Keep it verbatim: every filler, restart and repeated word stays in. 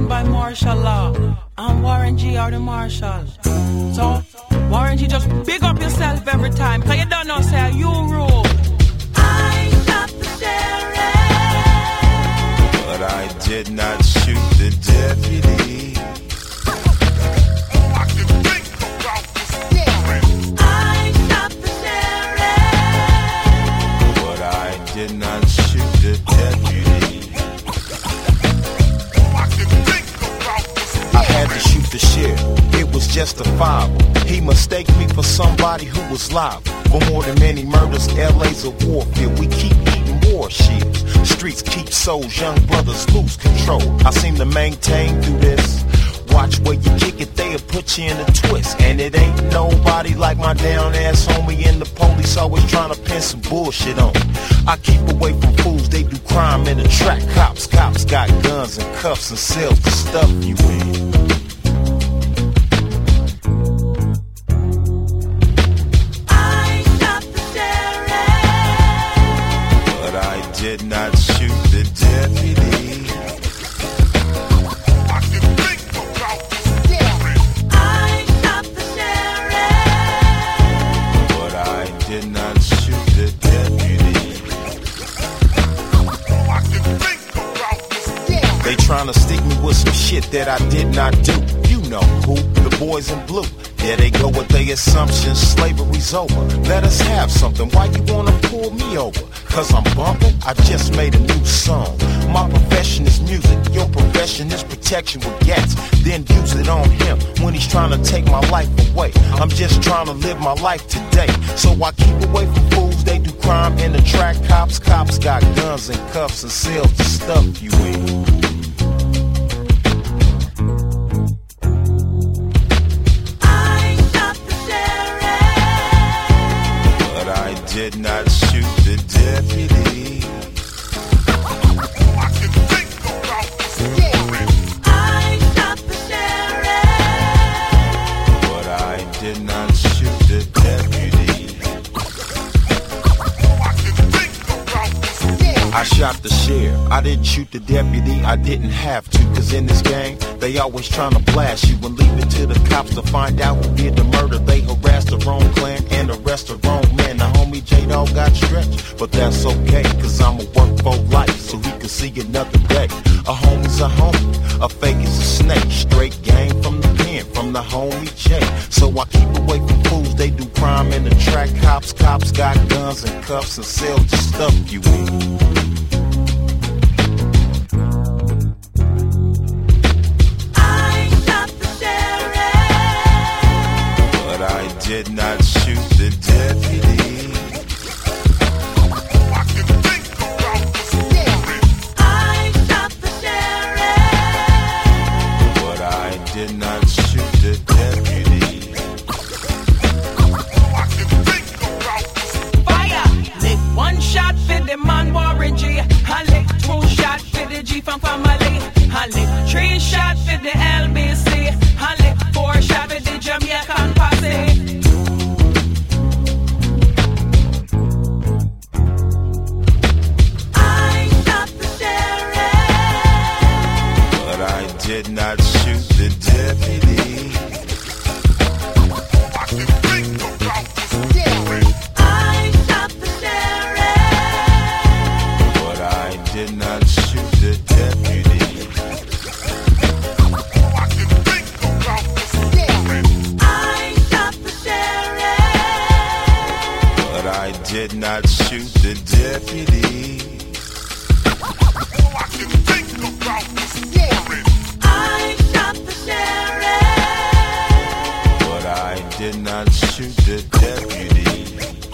governed by martial law, and Warren G are the marshal. So, Warren G, just big up yourself every time, cause you don't know, say, you rule. I shot the sheriff, but I did not shoot the deputy. I can think about this warrant. I shot the sheriff, but I did not shoot the deputy. I had to shoot the sheriff, it was justifiable. He mistaked me for somebody who was liable. For more than many murders, L A's a warfield. We keep eating war shields. Streets keep souls, young brothers lose control. I seem to maintain through this. Watch where you kick it, they'll put you in a twist. And it ain't nobody like my down ass homie, and the police always trying to pin some bullshit on me. I keep away from fools, they do crime in the track. Cops, cops got guns and cuffs and cells to stuff you in. Did not shoot the deputy. I can think about this warrant. I shot the sheriff, but I did not shoot the deputy. I can think about this warrant. They trying to stick me with some shit that I did not do. You know who? The boys in blue. There they go with their assumptions, slavery's over. Let us have something, why you wanna pull me over? Cause I'm bumping, I just made a new song. My profession is music, your profession is protection with gats. Then use it on him when he's trying to take my life away. I'm just trying to live my life today. So I keep away from fools, they do crime in the track. Cops, cops got guns and cuffs and cells to stuff you in. Did not shoot the deputy. I can think about this warrant. I shot the sheriff, but I did not shoot the deputy. I can think about this warrant. I shot the sheriff, I didn't shoot the deputy, I didn't have to. Cause in this game, they always trying to blast you and leave it to the cops to find out who did the murder. They harassed the wrong clan and arrest the wrong man. The homie J-Dog got stretched, but that's okay, cause I'ma work for life so he can see another day. A homie's a homie, a fake is a snake. Straight game from the pen, from the homie J. So I keep away from fools, they do crime in the track. Cops, cops got guns and cuffs and cells to stuff you in. Did not shoot the deputy. I can think about this warrant. I shot the sheriff, but I did not shoot the deputy. I can think about this fire. Lick one shot for the man Warren G. I lick two shot for the G from family. I lick three shot for the L B C. I lick four shot for the Jamaican posse. Did not shoot the deputy. I can think about this warrant. I shot the sheriff, but I did not shoot the deputy. I can think about this warrant. I shot the sheriff, but I did not shoot the deputy. I can think about this warrant. But I did not shoot the deputy.